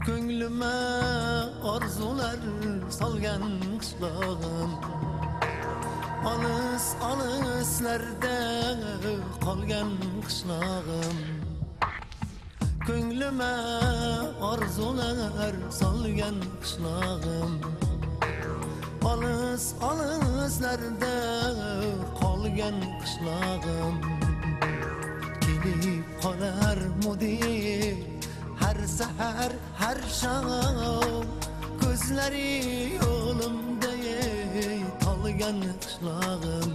Ko'nglime orzular solgan qishlog'im, olis olislarda qolgan qishlog'im. Ko'nglime orzular solgan qishlog'im, olis olislarda qolgan qishlog'im. Kelib qolar mudib her sahar her şam, gözleri yolumda talgan qishlog'im.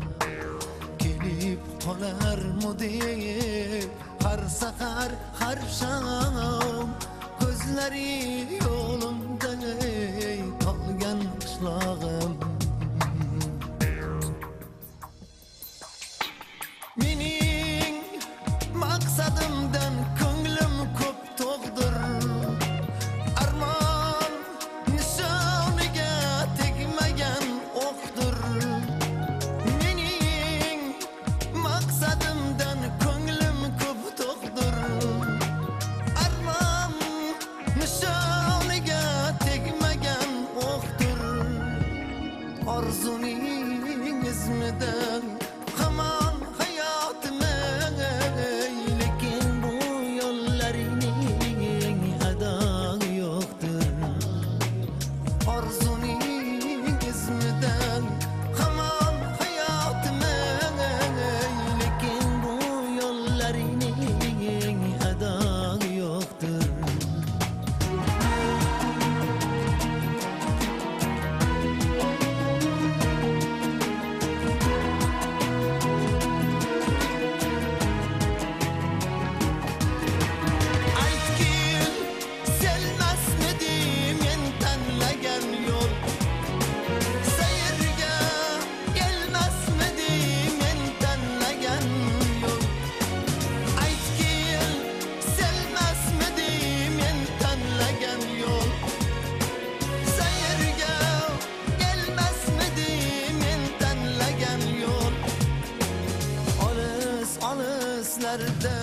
Kelib qolar mudib her sahar her şam, gözleri yolumda talgan qishlog'im. Mening maqsadimdan ko'nglim ko'p to'g'dir. Armon nishoniga tegmagan o'qdir. Mening maqsadimdan ko'nglim ko'p to'g'dir. Armon nishoniga tegmagan o'qdir. Orzuning izmidan hamon hayotimi, lekin bu yo'llarining adog'i yo'qdir. Orzuning izmidan hamon hayotimi, lekin bu yo'llarining adog'i yo'qdir. Olislarda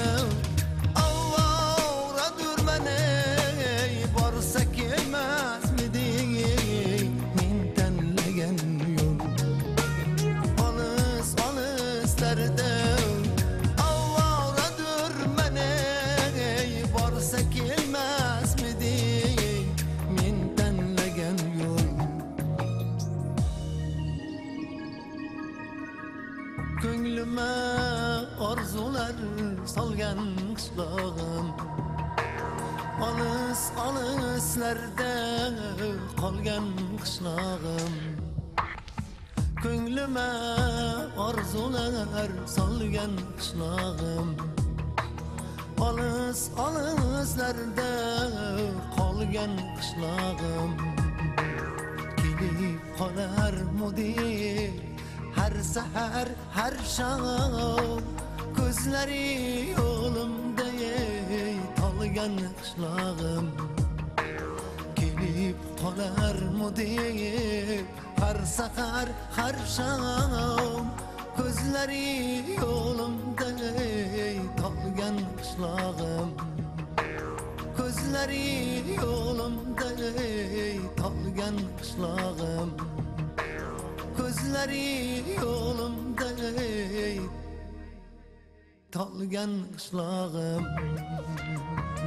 avvora durmane, borsa kelmasmidi men tanlagan yo'l. Olislarda avvora durmane, borsa kelmasmidi men tanlagan yo'l. Ko'nglime orzular solgan qishlog'im, olis olislarda qolgan qishlog'im. Ko'nglime orzular solgan qishlog'im, olis olislarda qolgan qishlog'im. Kelib qolar mudib her sahar her şam, gözleri yolumda talgan qishlog'im. Kelib qolar mudib her sahar her şam, gözleri yolumda talgan qishlog'im. Gözleri yolumda talgan qishlog'im. Gözleri yolumda talgan qishlog'im.